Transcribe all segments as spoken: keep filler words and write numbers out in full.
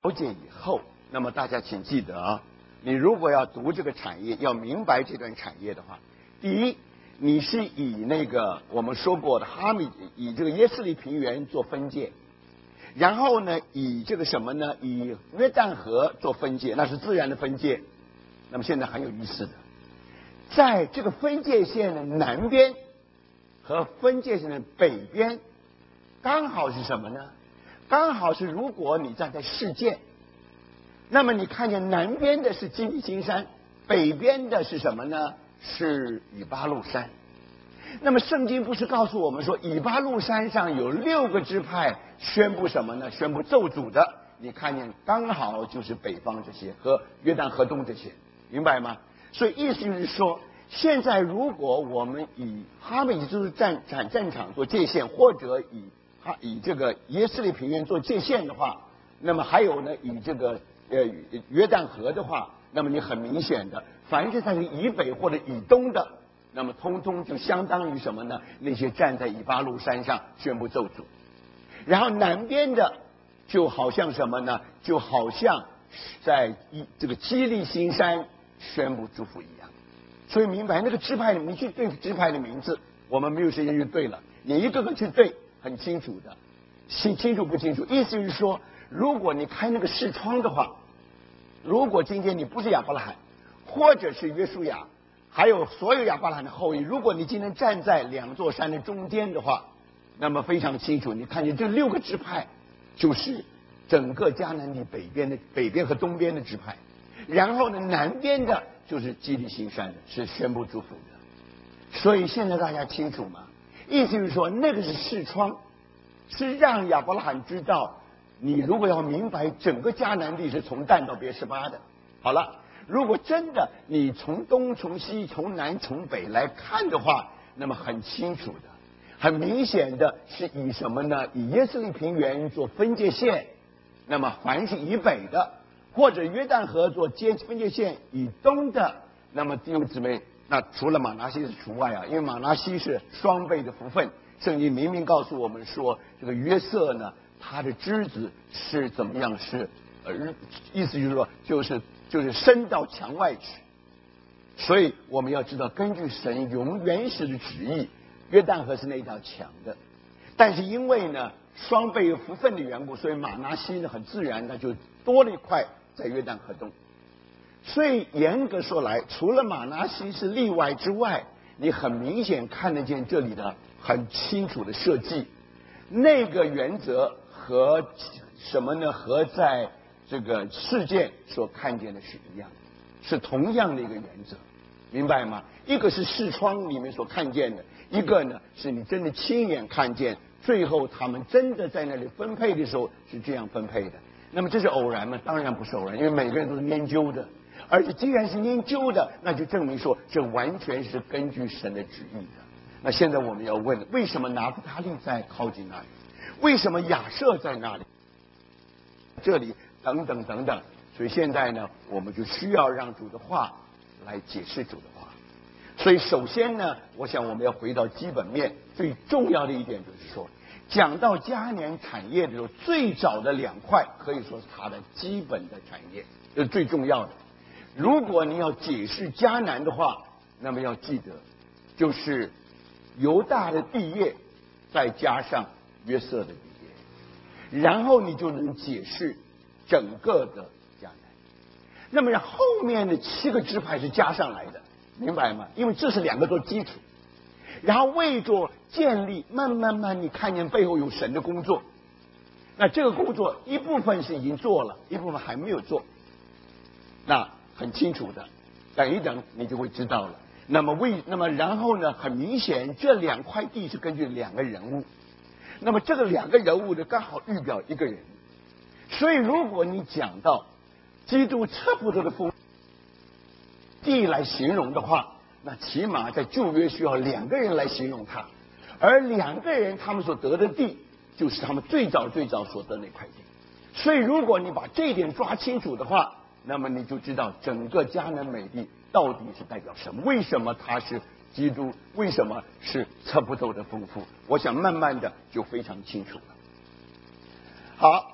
了解以后，那么大家请记得啊，你如果要读这个产业，要明白这段产业的话，第一，你是以那个我们说过的哈密，以这个耶斯利平原做分界，然后呢，以这个什么呢？以约旦河做分界，那是自然的分界。那么现在很有意思的，在这个分界线的南边和分界线的北边，刚好是什么呢？刚好是如果你站在世界，那么你看见南边的是基利心山，北边的是什么呢？是以巴路山。那么圣经不是告诉我们说，以巴路山上有六个支派宣布什么呢？宣布咒诅的。你看见刚好就是北方这些和约旦河东这些，明白吗？所以意思就是说，现在如果我们以哈密就是战战战场做界限，或者以哈以这个耶斯利平原做界限的话，那么还有呢，以这个呃约旦河的话，那么你很明显的，凡是在以北或者以东的，那么通通就相当于什么呢？那些站在以巴路山上宣布咒诅，然后南边的就好像什么呢？就好像在一这个基利心山宣布祝福一样。所以明白那个支派的，你去对支派的名字，我们没有时间去对了，你一个个去对，很清楚的，清清楚不清楚？意思是说，如果你开那个视窗的话，如果今天你不是亚伯拉罕，或者是约书亚，还有所有亚伯拉罕的后裔，如果你今天站在两座山的中间的话，那么非常清楚，你看见这六个支派就是整个迦南地北边的北边和东边的支派，然后呢南边的就是基利心山的，是宣布祝福的。所以现在大家清楚吗？意思是说，那个是视窗，是让亚伯拉罕知道，你如果要明白整个迦南地是从但到别是巴的。好了，如果真的你从东从西从南从北来看的话，那么很清楚的，很明显的是以什么呢？以耶斯利平原做分界线，那么凡是以北的，或者约旦河做接分界线以东的，那么弟兄姊妹，那除了马拿西是除外啊，因为马拿西是双倍的福分。圣经明明告诉我们说，这个约瑟呢，他的枝子是怎么样？是呃，意思就是说，就是就是伸到墙外去。所以我们要知道，根据神永原始的旨意，约旦河是那条墙的。但是因为呢双倍福分的缘故，所以马拿西呢很自然的就多了一块在约旦河东。所以严格说来，除了马拿西是例外之外，你很明显看得见这里的很清楚的设计。那个原则和什么呢？和在这个事件所看见的是一样的，是同样的一个原则，明白吗？一个是视窗里面所看见的，一个呢是你真的亲眼看见，最后他们真的在那里分配的时候是这样分配的。那么这是偶然吗？当然不是偶然，因为每个人都是研究的。而且既然是研究的，那就证明说这完全是根据神的旨意的。那现在我们要问，为什么拿弗他利在靠近那里？为什么亚设在那里？这里等等等等。所以现在呢，我们就需要让主的话来解释主的话。所以首先呢，我想我们要回到基本面，最重要的一点就是说，讲到迦南产业的时候，最早的两块可以说是它的基本的产业，这是最重要的。如果你要解释迦南的话，那么要记得，就是犹大的地业，再加上约瑟的地业，然后你就能解释整个的迦南。那么后面的七个支派是加上来的，明白吗？因为这是两个做基础，然后为着建立，慢慢慢你看见背后有神的工作。那这个工作一部分是已经做了，一部分还没有做，那很清楚的，等一等你就会知道了。那么为那么然后呢，很明显这两块地是根据两个人物，那么这个两个人物呢刚好预表一个人。所以如果你讲到基督差不多的丰地来形容的话，那起码在旧约需要两个人来形容他，而两个人他们所得的地就是他们最早最早所得那块地。所以如果你把这一点抓清楚的话，那么你就知道整个迦南美地到底是代表什么，为什么它是基督，为什么是测不透的丰富，我想慢慢的就非常清楚了。好，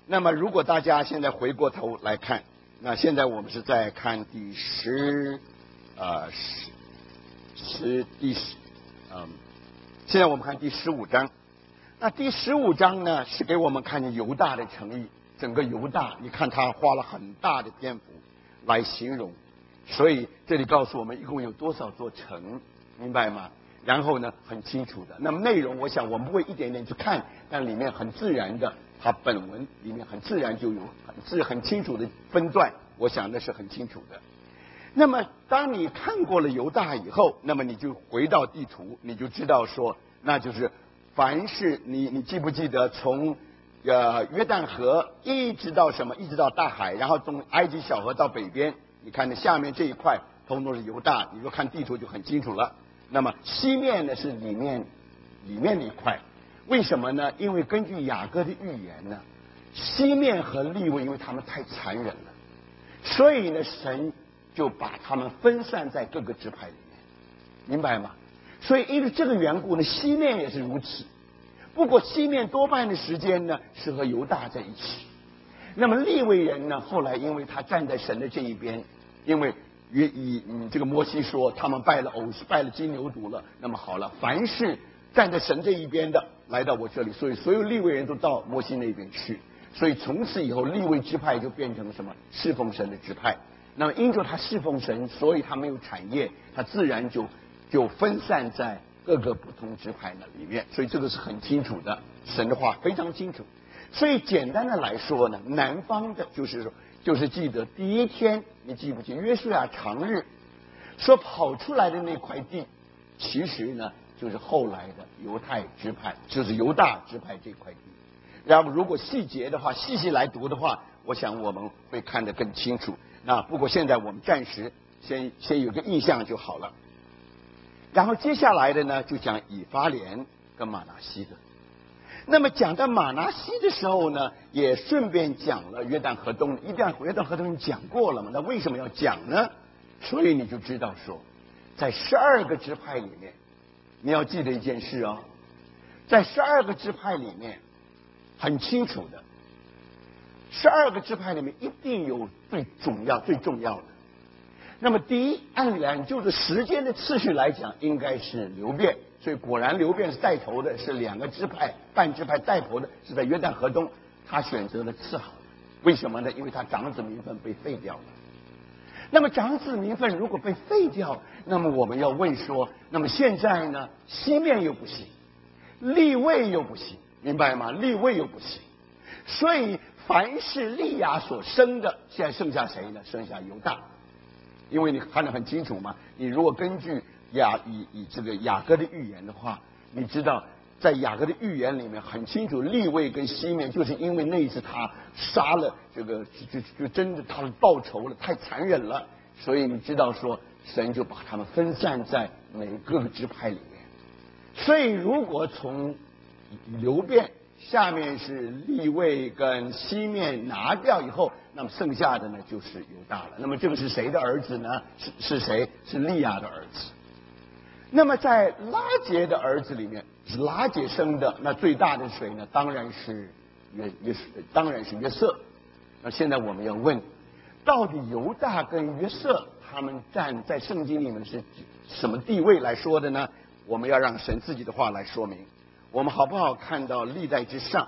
那么如果大家现在回过头来看，那现在我们是在看第十呃十十第十嗯，现在我们看第十五章。那第十五章呢，是给我们看见犹大的诚意。整个犹大，你看他花了很大的篇幅来形容，所以这里告诉我们一共有多少座城，明白吗？然后呢，很清楚的。那么内容，我想我们不会一点点去看，但里面很自然的，它本文里面很自然就有很自很清楚的分段，我想那是很清楚的。那么当你看过了犹大以后，那么你就回到地图，你就知道说，那就是凡是你你记不记得从呃约旦河一直到什么，一直到大海，然后从埃及小河到北边，你看那下面这一块通通是犹大，你就看地图就很清楚了。那么西面呢是里面里面那一块，为什么呢？因为根据雅各的预言呢，西面和利未因为他们太残忍了，所以呢神就把他们分散在各个支派里面，明白吗？所以因为这个缘故呢，西面也是如此。不过西面多半的时间呢是和犹大在一起。那么利未人呢，后来因为他站在神的这一边，因为约以嗯这个摩西说他们拜了偶拜了金牛犊了，那么好了，凡是站在神这一边的来到我这里，所以所有利未人都到摩西那边去，所以从此以后利未支派就变成什么侍奉神的支派。那么因着他侍奉神，所以他没有产业，他自然就就分散在各个不同支派那里面，所以这个是很清楚的，神的话非常清楚。所以简单的来说呢，南方的就是说就是记得第一天，你记不记约书亚长日所跑出来的那块地，其实呢就是后来的犹太支派，就是犹大支派这块地。然后如果细节的话，细细来读的话，我想我们会看得更清楚。那不过现在我们暂时先先有个印象就好了。然后接下来的呢，就讲以法莲跟玛拿西的。那么讲到玛拿西的时候呢，也顺便讲了约旦河东。约旦约旦河东讲过了嘛？那为什么要讲呢？所以你就知道说，在十二个支派里面，你要记得一件事哦，在十二个支派里面，很清楚的，十二个支派里面一定有最重要、最重要的。那么第一，按理来就是时间的次序来讲，应该是流变，所以果然流变是带头的，是两个支派半支派带头的，是在约旦河东，他选择了次好的。为什么呢？因为他长子名分被废掉了。那么长子名分如果被废掉，那么我们要问说，那么现在呢，西面又不行，利未又不行，明白吗？利未又不行，所以凡是利亚所生的，现在剩下谁呢？剩下犹大。因为你看得很清楚嘛，你如果根据雅以以这个雅各的预言的话，你知道在雅各的预言里面很清楚，利未跟西面就是因为那一次他杀了这个就就就真的他报仇了，太残忍了，所以你知道说神就把他们分散在每个支派里面。所以如果从流变下面是利未跟西面拿掉以后，那么剩下的呢就是犹大了。那么这个是谁的儿子呢？是是谁？是利亚的儿子。那么在拉结的儿子里面，是拉结生的，那最大的谁呢？当然是约约，当然是约瑟。那现在我们要问，到底犹大跟约瑟他们站在圣经里面是什么地位来说的呢？我们要让神自己的话来说明。我们好不好看到历代之上？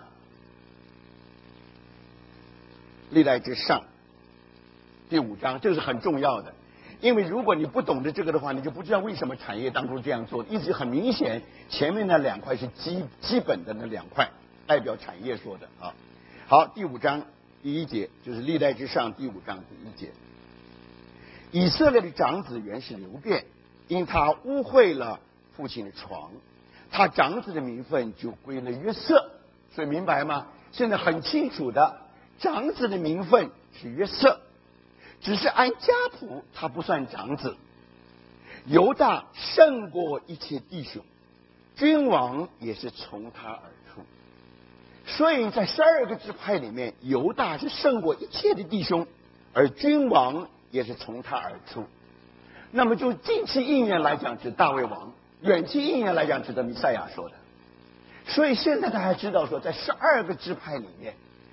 历代之上第五章，这是很重要的。因为如果你不懂得这个的话，你就不知道为什么产业当初这样做。一直很明显，前面那两块是基基本的那两块，代表产业说的啊。好，第五章第一节就是历代之上第五章第一节。以色列的长子原是流变，因他污秽了父亲的床。他长子的名分就归了约瑟，所以明白吗？现在很清楚的，长子的名分是约瑟，只是按家谱他不算长子。犹大胜过一切弟兄，君王也是从他而出。所以在十二个支派里面，犹大是胜过一切的弟兄，而君王也是从他而出。那么就近期应验来讲，是大卫王。远期应验来讲，指的弥赛亚说的。所以现在大家知道说，在十二个支派里面，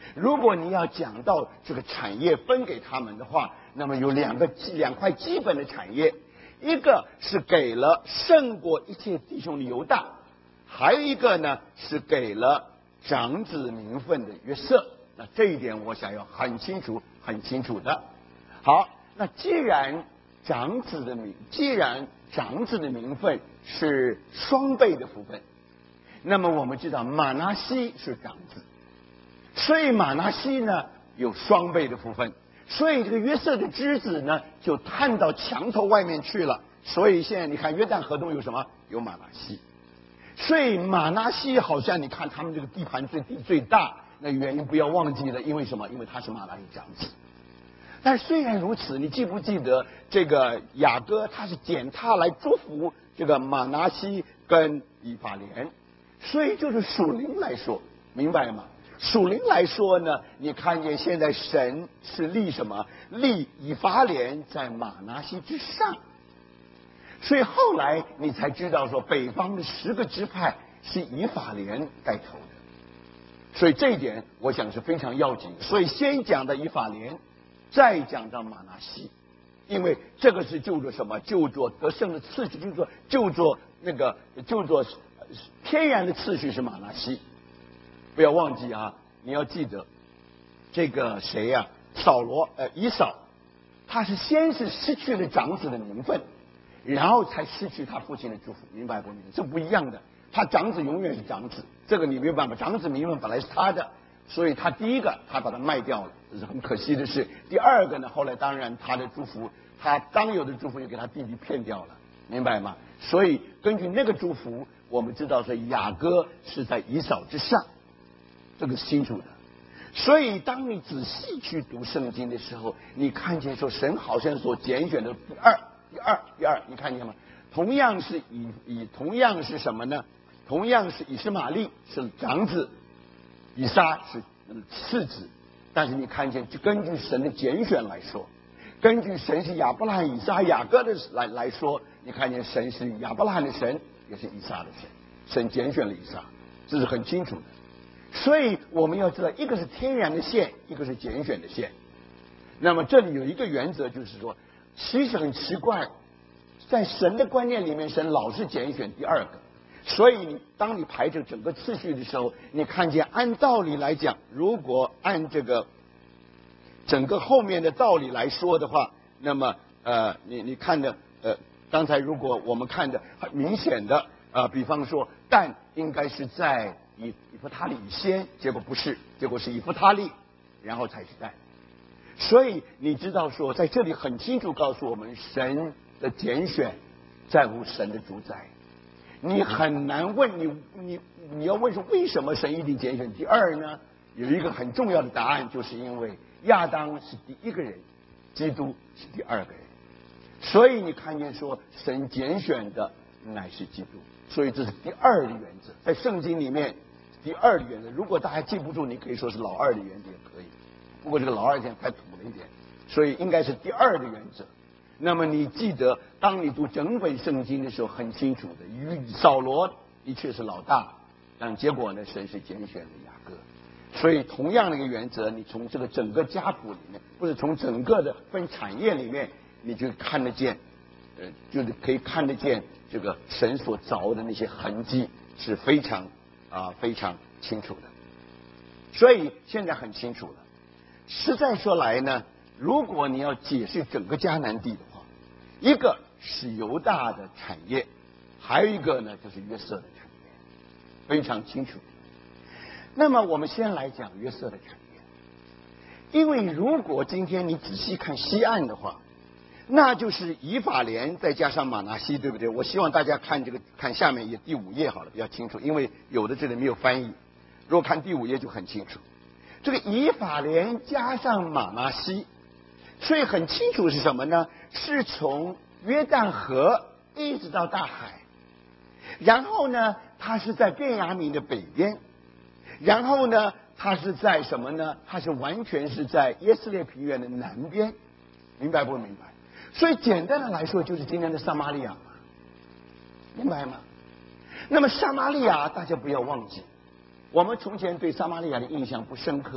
如果你要讲到这个产业分给他们的话，那么有两个两块基本的产业，一个是给了胜过一切弟兄的犹大，还有一个呢是给了长子名分的约瑟。那这一点我想要很清楚很清楚的。好，那既然长子的名，既然长子的名分是双倍的福分，那么我们知道马拿西是长子，所以马拿西呢有双倍的福分，所以这个约瑟的枝子呢就探到墙头外面去了。所以现在你看约旦河东有什么？有马拿西。所以马拿西好像你看他们这个地盘最地最大，那原因不要忘记了，因为什么？因为他是马拿西长子。但虽然如此，你记不记得这个雅各他是捡他来祝福这个马拿西跟以法莲，所以就是属灵来说，明白吗？属灵来说呢，你看见现在神是立什么？立以法莲在马拿西之上，所以后来你才知道说北方的十个支派是以法莲带头的，所以这一点我想是非常要紧。所以先讲的以法莲，再讲到马拿西，因为这个是就着什么？就着得胜的次序，就着就着那个就着天然的次序是马拿西。不要忘记啊，你要记得这个谁呀、啊？扫罗呃以扫，他是先是失去了长子的名分，然后才失去他父亲的祝福，明白不明白？这不一样的。他长子永远是长子，这个你没有办法，长子名分本来是他的，所以他第一个他把它卖掉了，这是很可惜的事。第二个呢，后来当然他的祝福，他当有的祝福又给他弟弟骗掉了，明白吗？所以根据那个祝福，我们知道说雅各是在以扫之上，这个是清楚的。所以当你仔细去读圣经的时候，你看见说神好像所拣选的第二第二第二，你看见吗？同样是以以同样是什么呢？同样是以实玛利是长子，以撒是次子，但是你看见就根据神的拣选来说，根据神是亚伯拉罕、以撒、雅各的来来说，你看见神是亚伯拉罕的神，也是以撒的神，神拣选了以撒，这是很清楚的。所以我们要知道，一个是天然的线，一个是拣选的线。那么这里有一个原则，就是说，其实很奇怪，在神的观念里面，神老是拣选第二个。所以你当你排这整个次序的时候，你看见按道理来讲，如果按这个整个后面的道理来说的话，那么呃，你你看的呃，刚才如果我们看的很明显的呃，比方说，但应该是在以以弗他利以先，结果不是，结果是以弗他利，然后才是但。所以你知道说，在这里很清楚告诉我们，神的拣选在乎神的主宰。你很难问你你你要问说为什么神一定拣选第二呢？有一个很重要的答案，就是因为亚当是第一个人，基督是第二个人，所以你看见说神拣选的乃是基督，所以这是第二的原则，在圣经里面第二的原则。如果大家记不住，你可以说是老二的原则也可以，不过这个老二现在太土了一点，所以应该是第二的原则。那么你记得，当你读整本圣经的时候，很清楚的，与扫罗的确是老大，但结果呢，神是拣选了雅各。所以同样的一个原则，你从这个整个家谱里面，或者从整个的分产业里面，你就看得见，呃，就是可以看得见这个神所凿的那些痕迹是非常啊、呃、非常清楚的。所以现在很清楚了。实在说来呢，如果你要解释整个迦南地的话，一个是犹大的产业，还有一个呢就是约瑟的产业，非常清楚。那么我们先来讲约瑟的产业，因为如果今天你仔细看西岸的话，那就是以法莲再加上马拿西，对不对？我希望大家看这个，看下面也第五页好了，比较清楚，因为有的这里没有翻译。如果看第五页就很清楚，这个以法莲加上马拿西，所以很清楚是什么呢？是从约旦河一直到大海，然后呢，它是在便雅悯的北边，然后呢，它是在什么呢？它是完全是在耶斯列平原的南边，明白不明白？所以简单的来说，就是今天的撒玛利亚嘛，明白吗？那么撒玛利亚大家不要忘记，我们从前对撒玛利亚的印象不深刻，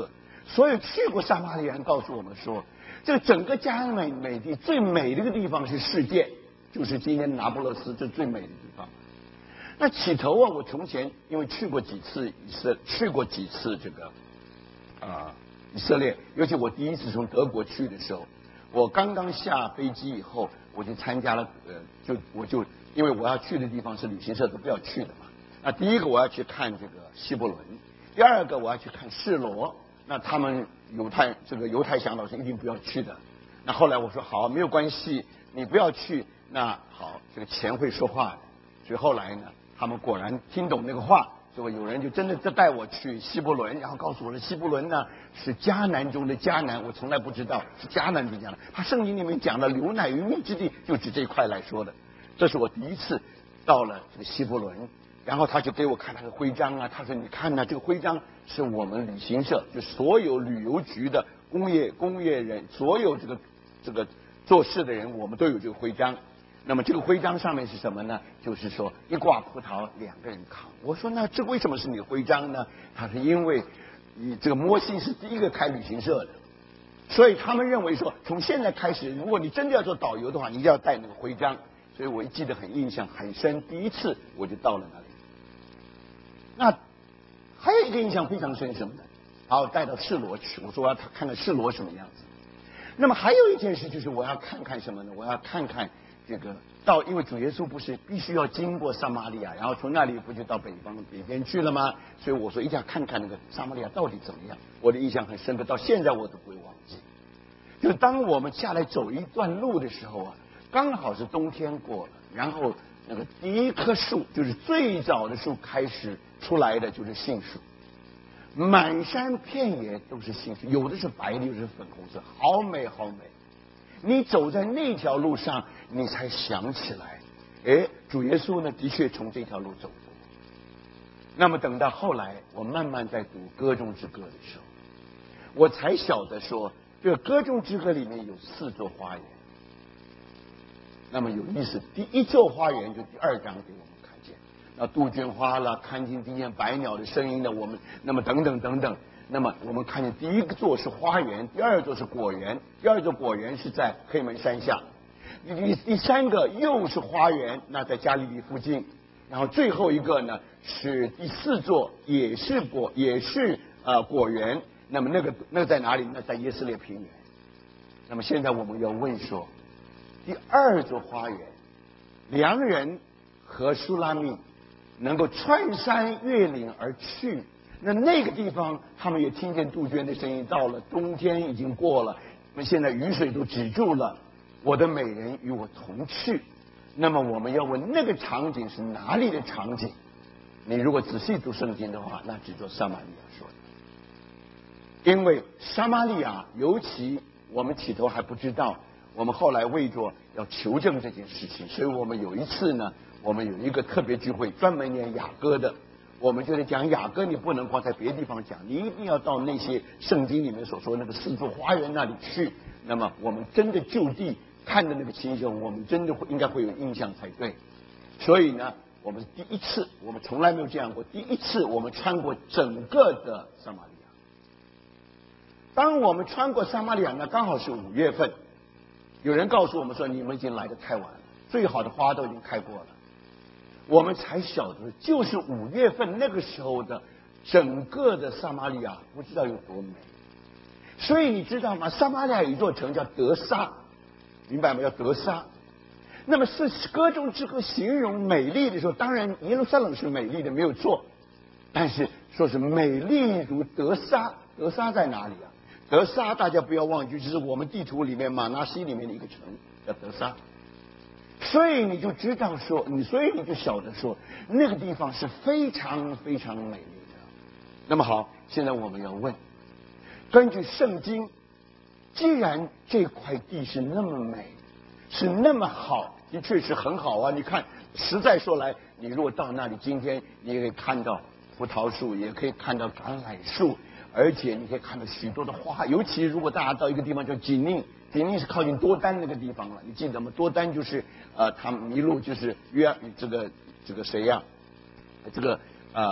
所有去过撒玛利亚人告诉我们说，这个整个加恩美美地最美的一个地方是世界，就是今天拿不勒斯，这最美的地方。那起头啊，我从前因为去过几次以色，去过几次这个啊、呃、以色列，尤其我第一次从德国去的时候，我刚刚下飞机以后，我就参加了，呃，就我就因为我要去的地方是旅行社都不要去的嘛。那第一个我要去看这个希伯伦，第二个我要去看示罗，那他们犹太这个犹太向导是一定不要去的。那后来我说好，没有关系，你不要去，那好，这个钱会说话的。所以后来呢，他们果然听懂那个话，所以有人就真的带我去希伯伦，然后告诉我说希伯伦呢是迦南中的迦南，我从来不知道是迦南中的迦南。他圣经里面讲的流奶与蜜之地，就指这一块来说的。这是我第一次到了这个希伯伦，然后他就给我看那个徽章啊，他说你看呢、啊，这个徽章是我们旅行社，就所有旅游局的工业工业人，所有这个这个做事的人，我们都有这个徽章。那么这个徽章上面是什么呢？就是说一挂葡萄两个人扛。我说那这为什么是你的徽章呢？他说因为你这个摩西是第一个开旅行社的，所以他们认为说从现在开始，如果你真的要做导游的话，你一定要带那个徽章。所以我记得很印象很深，第一次我就到了那里。那还有一个印象非常深什么呢？把我带到示罗去，我说我要看看示罗什么样子。那么还有一件事就是我要看看什么呢？我要看看这个到，因为主耶稣不是必须要经过撒玛利亚，然后从那里不就到北方北边去了吗？所以我说一定要看看那个撒玛利亚到底怎么样。我的印象很深刻，到现在我都不会忘记。就是当我们下来走一段路的时候啊，刚好是冬天过了，然后那个第一棵树就是最早的树开始出来的就是杏树，满山遍野都是杏树，有的是白的，有的是粉红色，好美好美。你走在那条路上，你才想起来，哎，主耶稣呢的确从这条路走过。那么等到后来，我慢慢在读歌中之歌的时候，我才晓得说，这个歌中之歌里面有四座花园。那么有意思，第一座花园就第二章给我们看见，那杜鹃花了，看见听见百鸟的声音的，我们那么等等等等。那么我们看见第一个座是花园，第二座是果园，第二座果园是在黑门山下，第第三个又是花园，那在加利利附近，然后最后一个呢是第四座，也是果也是呃果园，那么那个那个在哪里？那在耶斯列平原。那么现在我们要问说，第二座花园，良人和舒拉密能够穿山越岭而去。那那个地方，他们也听见杜鹃的声音。到了冬天已经过了，那么现在雨水都止住了。我的美人与我同去。那么我们要问，那个场景是哪里的场景？你如果仔细读圣经的话，那只做撒玛利亚说的。因为撒玛利亚，尤其我们起头还不知道，我们后来为着要求证这件事情，所以我们有一次呢，我们有一个特别聚会，专门念雅歌的。我们觉得讲雅歌，你不能光在别的地方讲，你一定要到那些圣经里面所说那个四座花园那里去。那么我们真的就地看的那个情形，我们真的会应该会有印象才对。所以呢，我们第一次，我们从来没有这样过，第一次我们穿过整个的撒玛利亚。当我们穿过撒玛利亚呢，刚好是五月份，有人告诉我们说，你们已经来得太晚了，最好的花都已经开过了。我们才晓得，就是五月份那个时候的整个的撒玛利亚，不知道有多美。所以你知道吗？撒玛利亚有一座城叫德撒，明白吗？叫德撒。那么是歌中之歌形容美丽的时候，当然耶路撒冷是美丽的，没有错。但是说是美丽如德撒，德撒在哪里啊？德撒大家不要忘记，就是我们地图里面马拿西里面的一个城，叫德撒。所以你就知道说，你所以你就晓得说，那个地方是非常非常美丽的。那么好，现在我们要问，根据圣经，既然这块地是那么美，是那么好，的确是很好啊。你看，实在说来，你如果到那里，今天你也可以看到葡萄树，也可以看到橄榄树，而且你可以看到许多的花。尤其如果大家到一个地方叫吉宁，吉宁是靠近多丹那个地方了，你记得吗？多丹就是呃，他迷路就是约这个这个谁呀、啊？这个呃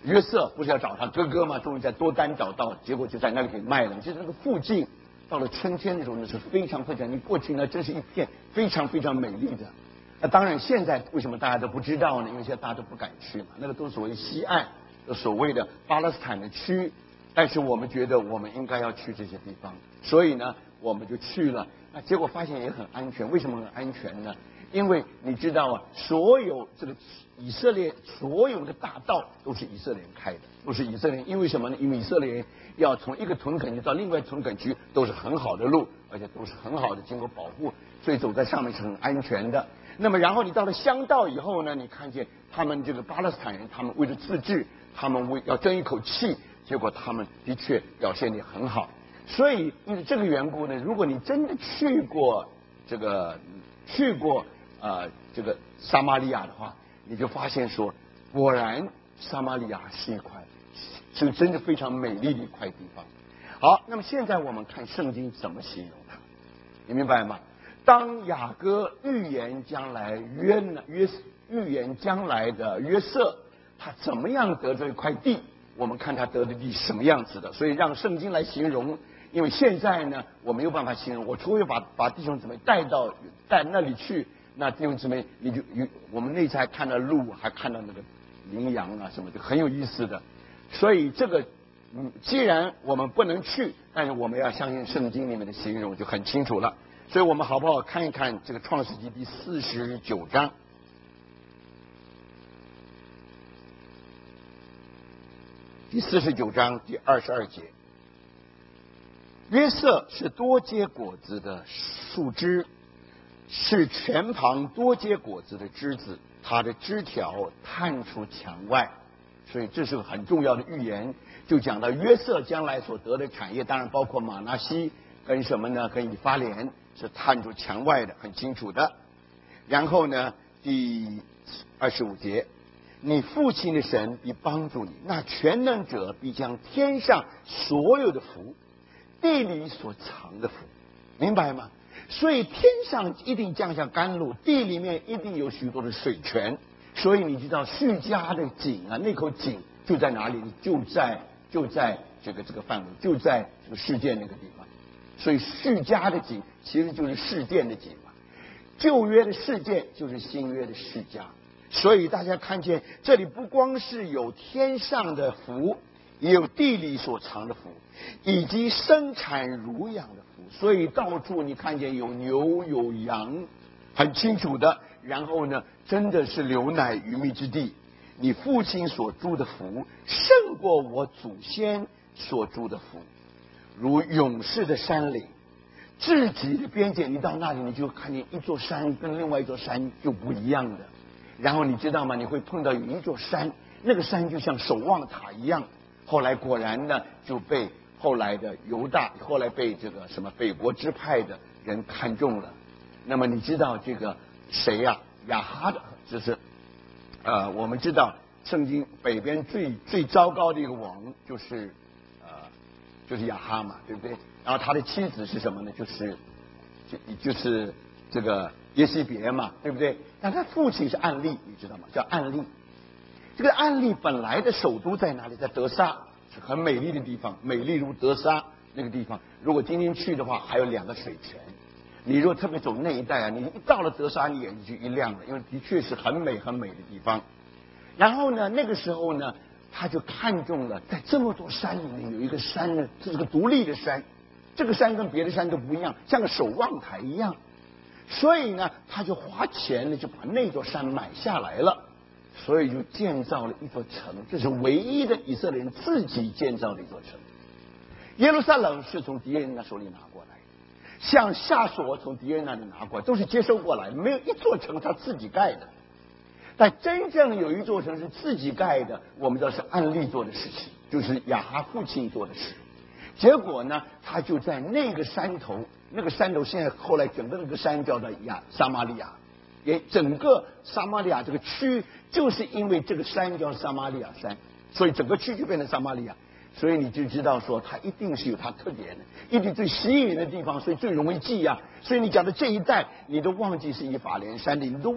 约瑟不是要找他哥哥吗？终于在多丹找到，结果就在那里给卖了。就是那个附近，到了春天的时候呢，是非常非常，你过去呢，真是一片非常非常美丽的。那当然，现在为什么大家都不知道呢？因为现在大家都不敢去嘛，那个都是所谓西岸的所谓的巴勒斯坦的区。但是我们觉得我们应该要去这些地方，所以呢，我们就去了。那结果发现也很安全。为什么很安全呢？因为你知道啊，所有这个以色列所有的大道都是以色列人开的，都是以色列人。因为什么呢？因为以色列人要从一个屯垦区到另外屯垦区都是很好的路，而且都是很好的经过保护，所以走在上面是很安全的。那么然后你到了乡道以后呢，你看见他们这个巴勒斯坦人，他们为了自治，他们为要争一口气，结果他们的确表现得很好。所以因为这个缘故呢，如果你真的去过这个去过呃这个撒玛利亚的话，你就发现说，果然撒玛利亚是一块是真的非常美丽的一块地方。好，那么现在我们看圣经怎么形容它，你明白吗？当雅各预言将来约约预言将来的约瑟，他怎么样得这一块地？我们看他得的地什么样子的，所以让圣经来形容。因为现在呢，我没有办法形容，我除非把把弟兄姊妹带到带那里去，那弟兄姊妹你就有我们那次还看到鹿，还看到那个羚羊啊什么的，很有意思的。所以这个嗯，既然我们不能去，但是我们要相信圣经里面的形容就很清楚了。所以我们好不好看一看这个创世纪第四十九章？第四十九章第二十二节，约瑟是多结果子的树枝，是泉旁多结果子的枝子，它的枝条探出墙外。所以这是个很重要的预言，就讲到约瑟将来所得的产业，当然包括马拿西跟什么呢？跟以法莲是探出墙外的，很清楚的。然后呢，第二十五节，你父亲的神必帮助你，那全能者必将天上所有的福，地里所藏的福，明白吗？所以天上一定降下甘露，地里面一定有许多的水泉。所以你知道叙加的井啊，那口井就在哪里？就在就在这个这个范围，就在这个事件那个地方。所以叙加的井其实就是事件的井嘛。旧约的事件就是新约的释迦。所以大家看见这里不光是有天上的福，也有地里所藏的福，以及生产乳养的福。所以到处你看见有牛有羊，很清楚的。然后呢，真的是流奶与蜜之地。你父亲所住的福，胜过我祖先所住的福，如勇士的山岭，至极的边界。你到那里，你就看见一座山跟另外一座山就不一样的。然后你知道吗？你会碰到有一座山，那个山就像守望塔一样。后来果然呢，就被后来的犹大，后来被这个什么北国支派的人看中了。那么你知道这个谁呀、啊？亚哈的，就是呃，我们知道圣经北边最最糟糕的一个王就是呃，就是亚哈嘛，对不对？然后他的妻子是什么呢？就是就就是这个耶西别嘛，对不对？但他父亲是暗利，你知道吗？叫暗利。这个暗利本来的首都在哪里？在德沙，是很美丽的地方，美丽如德沙那个地方。如果今天去的话，还有两个水泉。你如果特别走那一带啊，你一到了德沙，你眼睛就一亮了，因为的确是很美很美的地方。然后呢，那个时候呢，他就看中了在这么多山里面有一个山呢，这是个独立的山，这个山跟别的山都不一样，像个守望台一样。所以呢，他就花钱呢，就把那座山买下来了，所以就建造了一座城，这是唯一的以色列人自己建造的一座城。耶路撒冷是从敌人那手里拿过来。像夏所从敌人那里拿过来，都是接收过来，没有一座城他自己盖的。但真正有一座城是自己盖的，我们知道是暗利做的事情，就是亚哈父亲做的事。结果呢，他就在那个山头，那个山头现在后来整个那个山叫做亚撒玛利亚，也整个撒玛利亚这个区，就是因为这个山叫撒玛利亚山，所以整个区就变成撒玛利亚。所以你就知道说，它一定是有它特点的，一定最吸引人的地方，所以最容易记呀、啊。所以你讲的这一带，你都忘记是以法莲山的，你都。